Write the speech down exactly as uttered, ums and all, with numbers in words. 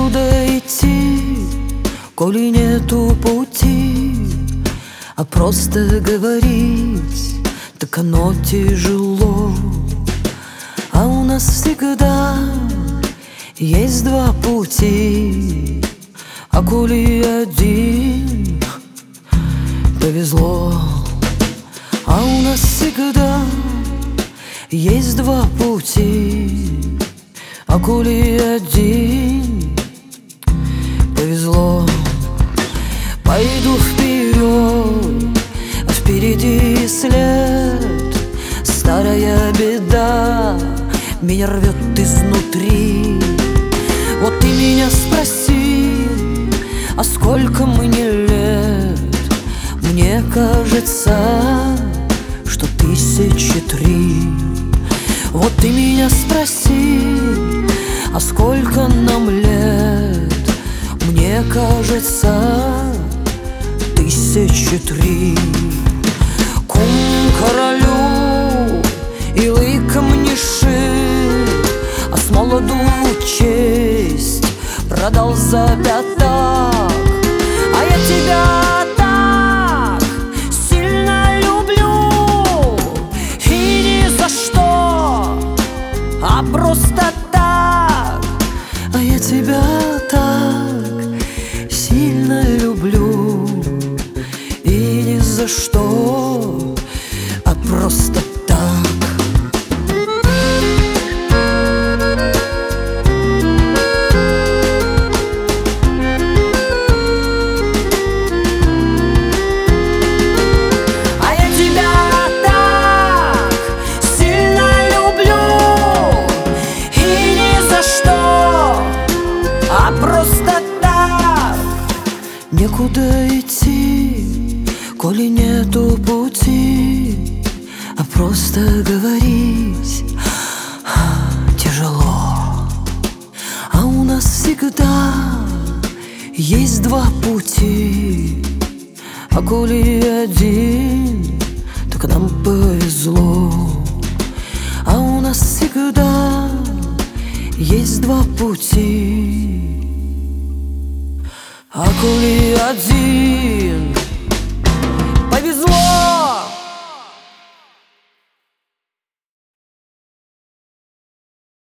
некуда идти, коли нету пути, а просто говорить, так оно тяжело. А у нас всегда есть два пути, а коли один, повезло. А у нас всегда есть два пути, а коли один, повезло. Пойду вперед, а впереди след. Старая беда меня рвет изнутри. Вот ты меня спроси, а сколько мне лет? Мне кажется, что тысячи три. Вот ты меня спроси, а сколько нам лет? Мне кажется, тысячи три. Кум королю и лыком не шит, а с молоду честь продал за пятак. А я тебя так сильно люблю, и ни за что, а просто так. А я тебя так сильно люблю, и ни за что, а просто так. Некуда идти, коли нету пути, а просто говорить тяжело. А у нас всегда есть два пути, а коли один, так нам повезло. А у нас всегда есть два пути, а коли один, повезло.